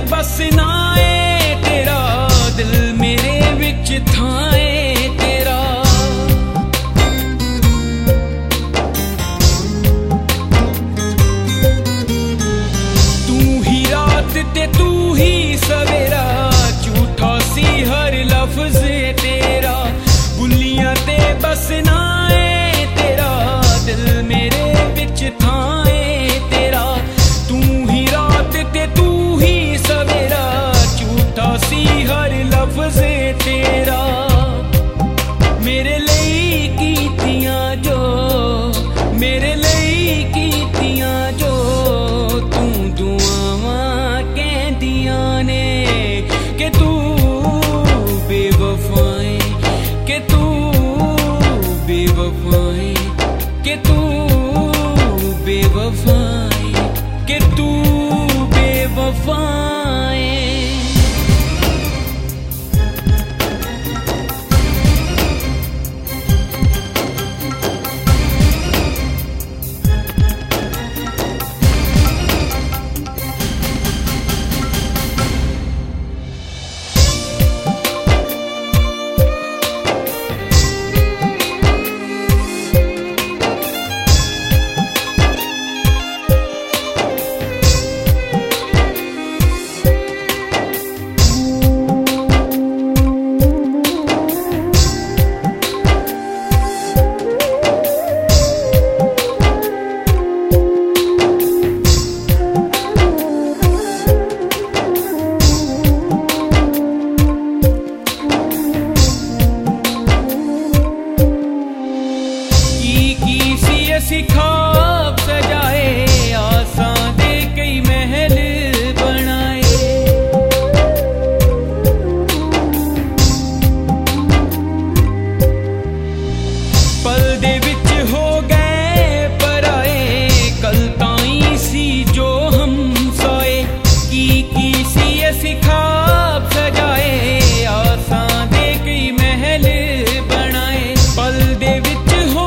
बसना है तेरा, दिल मेरे विच थाए तेरा। तू ही रात ते तू ही सवेरा, झूठा सी हर लफ्ज तेरा। बुलियां ते बसना है तेरा, दिल मेरे विच थाए तेरा। तू ही रात ते तू ही सवेरा, झूठा सी हर लफ्ज तेरा। मेरे लिए कीतियां जो, मेरे लिए कीतियां जो, तू दुआवां कहदियां ने कि तू बेवफाए, कि तू बेवफाए, कि तू बेवफाए, कि तू बेवफाए। ख्वाब सजाए, आसां दे कई महल बनाए। पल दे विच हो गए पराए, कल ताईं सी जो हम सोए। की सी ऐसी ख्वाब सजाए, आसां दे कई महल बनाए। पल दे विच हो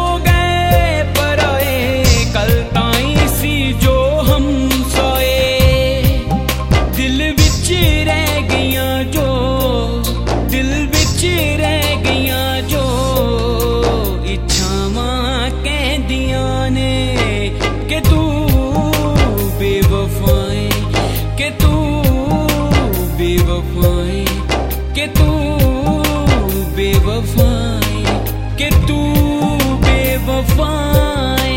कि तू बेवफाए, कि तू बेवफाए, कि तू बेवफाए।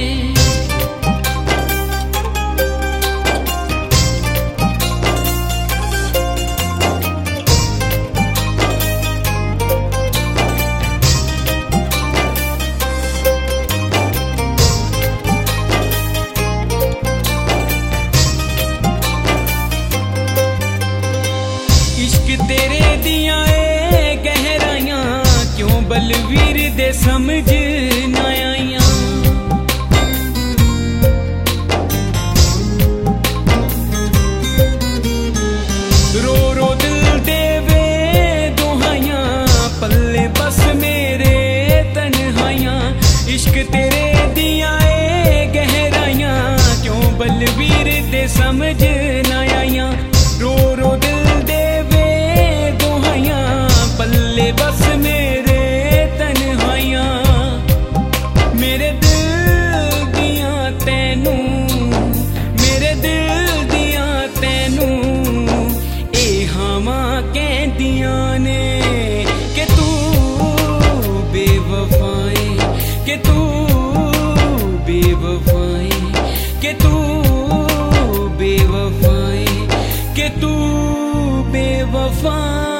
तेरे दियां ए गहराइयां, क्यों बलवीर दे समझ ना आइयां। रो रो दिल देवे दुहाइयां, पल्ले बस मेरे तन्हाइयां। इश्क तेरे दियां ए गहराइयां, क्यों बलवीर दे समझ ना आइयां। रो रो दिल पल्ले बस मेरे तन्हाइयां। मेरे दिल दियां तैनू, मेरे दिल दियां तैनू ए हवां कहदियां ने कि तू बेवफाए, कि तू बेवफाए, कि तू बेवफाए, कि तू बेवफा।